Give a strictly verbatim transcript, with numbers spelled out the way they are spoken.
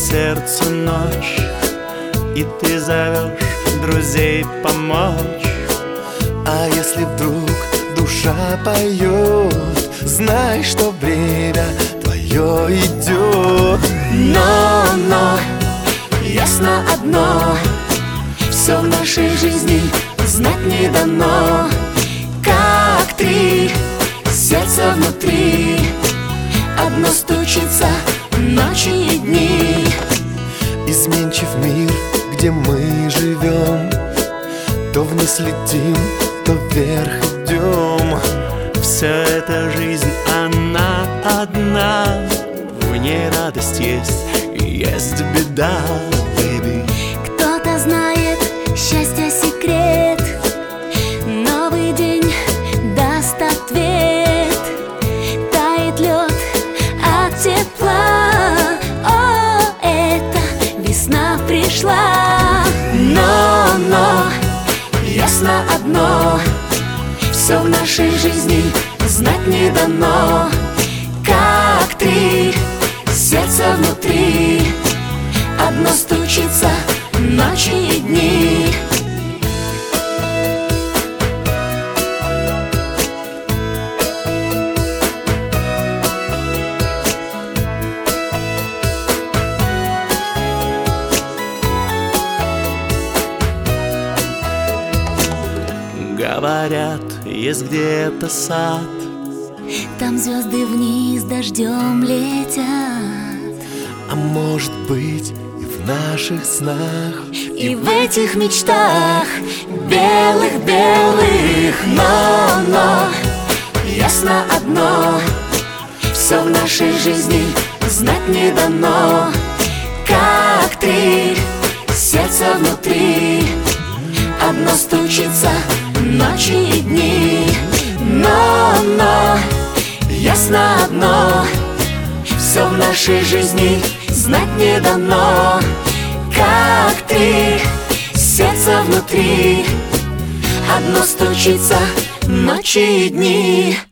сердцу ночь, и ты зовешь друзей помочь. А если вдруг душа поет, знай, что время твое идет. Но, но, ясно одно, все в нашей жизни знать не дано. Как три сердца внутри, одно стучится ночи и дни. Изменчив мир, где мы живем, то вниз летим, то вверх идем. Все это жизнь, она одна, в ней радость есть и есть беда, baby. Кто-то знает счастья секрет, новый день даст ответ. Тает лед от тепла, о, это весна пришла. Но, но, ясно одно, все в нашей жизни знать не дано. Как три сердца внутри, одно стучится ночи и дни. Говорят, есть где-то сад, там звезды вниз дождем летят. А может быть и в наших снах, и в этих мечтах белых-белых. Но, но, ясно одно, все в нашей жизни знать не дано. Как три сердца внутри, одно стучится ночи и дни. Но, но, ясно одно, все в нашей жизни знать не дано. Как три сердца внутри, одно стучится ночи и дни.